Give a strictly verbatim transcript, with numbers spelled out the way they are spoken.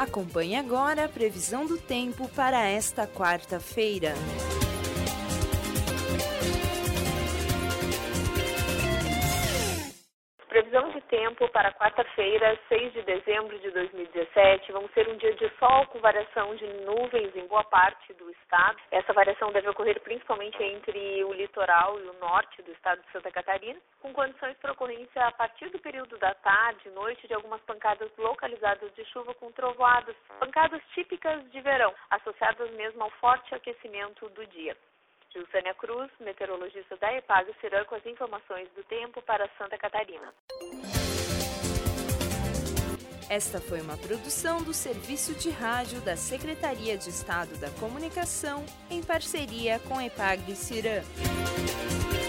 Acompanhe agora a previsão do tempo para esta quarta-feira. Previsão de tempo para quarta-feira, seis de dezembro de dois mil e dezessete, vamos ter um dia de sol com variação de nuvens em boa parte do estado. Essa variação deve ocorrer principalmente entre o litoral e o norte do estado de Santa Catarina, com condições para ocorrência a partir do período da tarde e noite de algumas pancadas localizadas de chuva com trovoadas, pancadas típicas de verão, associadas mesmo ao forte aquecimento do dia. Gilsânia Cruz, meteorologista da EPAGRE-CIRAM, com as informações do tempo para Santa Catarina. Esta foi uma produção do Serviço de Rádio da Secretaria de Estado da Comunicação, em parceria com EPAGRE-CIRAM.